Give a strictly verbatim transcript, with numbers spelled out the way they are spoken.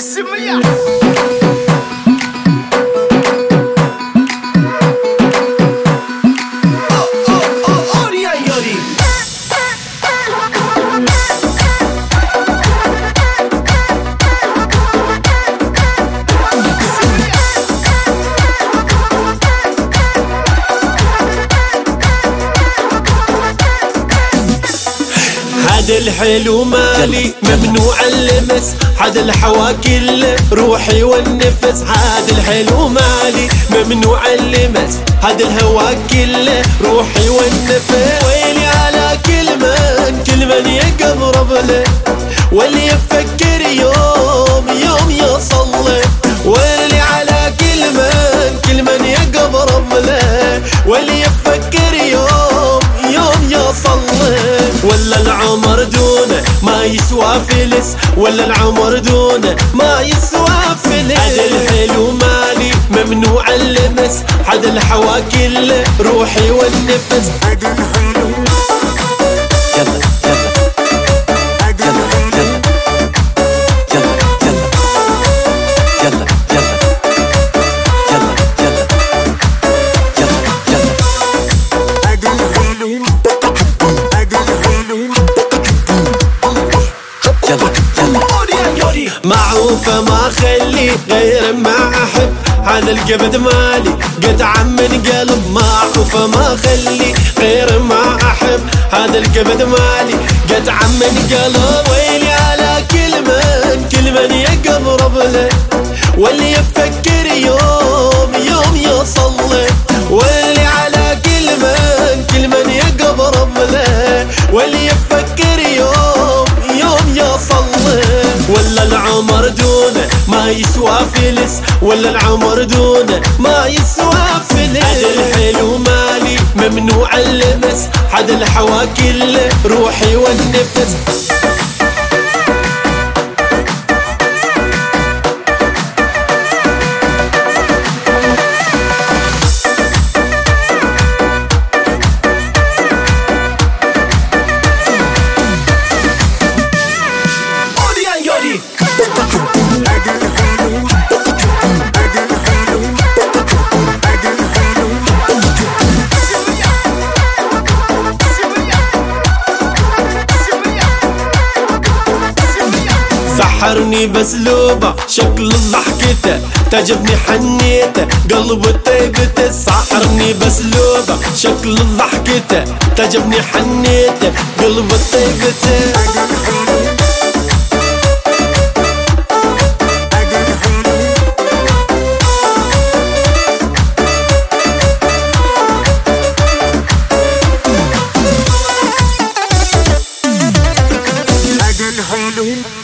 سمية هذا الحلو مالي ممنوع اللمس، هذا الحوا كله روحي والنفس. هذا الحلو مالي ممنوع اللمس، هذا الهوا كله روحي والنفس. ويلي على كل من كل من يقرب له، واللي يفكر يوم يوم يوصل له. ويلي على كل من كل من يقرب له، واللي يفكر يوم يوم يوصل له. ولا العمر دونه ما يسوى فلس، ولا العمر دونه ما يسوى فلس. هذا الحلو مالي ممنوع اللمس، هذا الحوا كله روحي والنفس. هذا الحلو يلا يلا يلا يلا معروفة ما خلي غير ما أحب، هذا القبد مالي قطعة من قلب. معروفة ما خلي غير ما أحب، هذا القبد مالي قطعة من قلب. ويلي على كل من كل من يقرب له، واللي يفكر يوم يوم يوصل له. ويلي على كل من كل من يقرب له، واللي يفكر يوم يوم يوصل له. ولا العمر دونه ما يسوى فلس، ولا العمر دونه ما يسوى فلس. هذا الحلو مالي ممنوع اللمس، هذا الحوا كله روحي والنفس. سحرني بسلوبه شكل ضحكته، تعجبني حنيته قلبه طيبته. سحرني بسلوبه شكل ضحكته، تعجبني حنيته قلبه طيبته. الحلو